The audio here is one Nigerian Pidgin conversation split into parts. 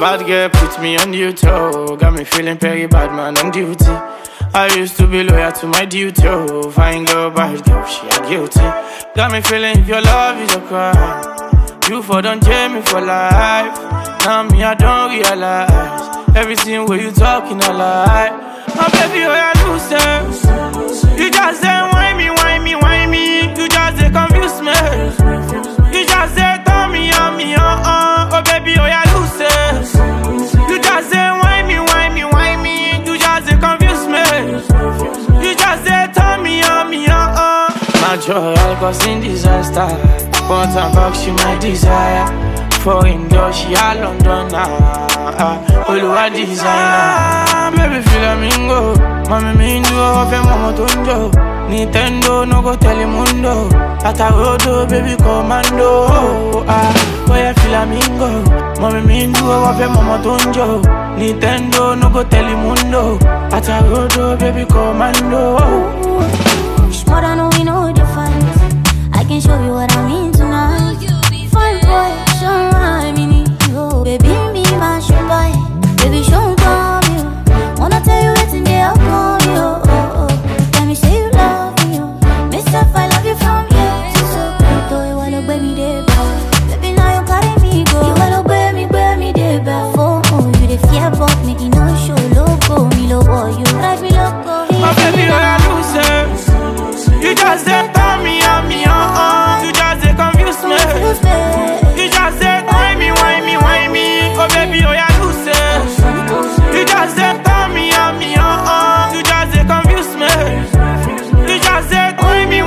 Bad girl put me on duty, oh. Got me feeling very bad man on duty. I used to be loyal to my duty, oh. Fine girl, bad girl, she a guilty. Got me feeling if your love is a crime, you for don't tell me for life. Now me I don't realize everything where you talking a lie. My baby, oh yeah, lose. You just say why me, why me, why me. You just say confuse me. You just say tell me, oh baby, oh yeah, lose. You just say why me, why me, why me. You just say confuse me. You just say tell me, oh. My joy, I'll cause in disaster. Front and back, she my desire. Foreign girl, she a London now. Oluwa designer. Baby, flamingo. Mami, me do off and mama tunjo. Nintendo, no go tell him mundo. Atarodo, baby, commando. Boy, flamingo. Mami, me do off and mama tunjo. Nintendo, no go tell him mundo. Atarodo, baby, commando. More than we know difference. I can show you what I mean tonight. Fine boy, show my mini you. Baby, be my sugar. Baby, show me you. Wanna tell you what's in there, I'll call you. Let me say you love me, you. Myself, I love you from here to so. Do you wanna baby there, baby, now you carry me go. You wanna baby there, for you the fear about me, you know show loco. Me loco, you drive me loco. My baby, I lose it. You just say tell me, you just say confuse me. You just say why me. Oh baby, oh yeah, lose it. You just say tell me, you just say confuse me. You just say why me.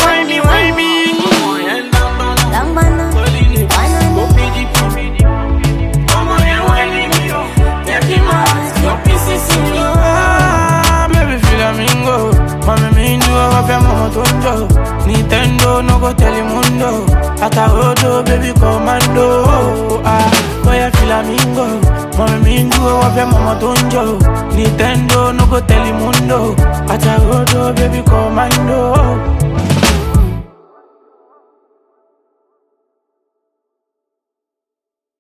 Baby, flamingo. Mami, me do off and mama tunjo. Nintendo, no go tell him mundo. Atarodo, baby, commando. Boy, flamingo. Mami, me do off and mama tunjo. Nintendo, no go tell